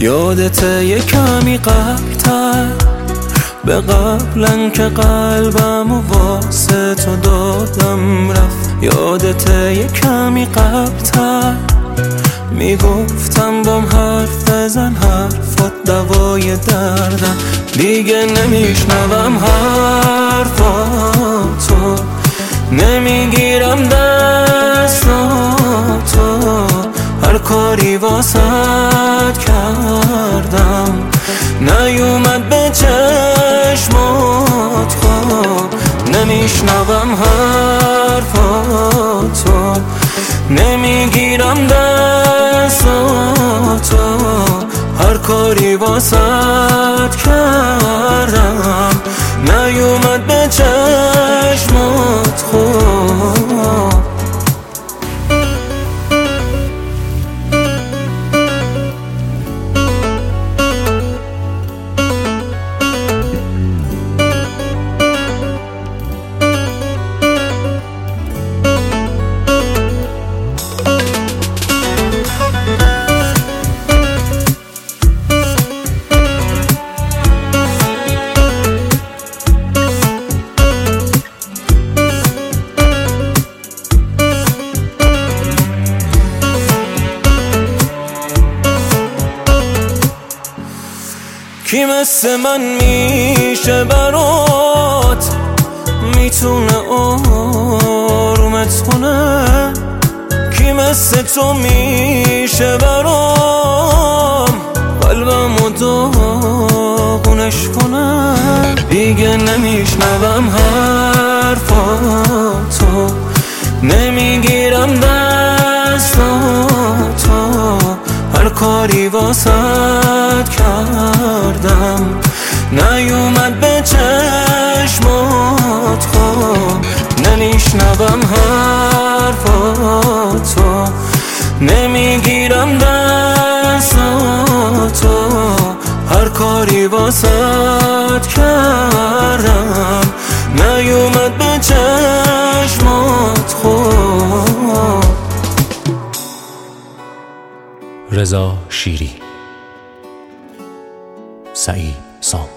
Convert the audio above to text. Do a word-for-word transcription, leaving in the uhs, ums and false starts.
یادت یه کمی قبل‌تر، به قبلن که قلبم و واسه تو دادم رفت. یادت یه کمی قبل‌تر، میگفتم بام حرف بزن، حرفات دوای دردم. دیگه نمیشنوم حرفاتو، نمیگیرم دستاتو، هر کاری واسد کردم نیومد به چشمات خواب. نمیشنوم حرفاتو، نمیگیرم دستاتو، هر کاری واسد کردم نیومد به چشمات خواب. کی مثل من میشه برات، میتونه آرومت کنه؟ کی مثل تو میشه برام قلبمو داغونش کنه؟ دیگه نمیشنوم حرفاتو، نمیگیرم دستاتو، هر کاری واسد کردم نیومد به چشمات خواب. نمیشنوم حرفاتو، نمیگیرم دستاتو، هر کاری واسد کردم نیومد به چشمات خواب. رضا شیری، سعید سام.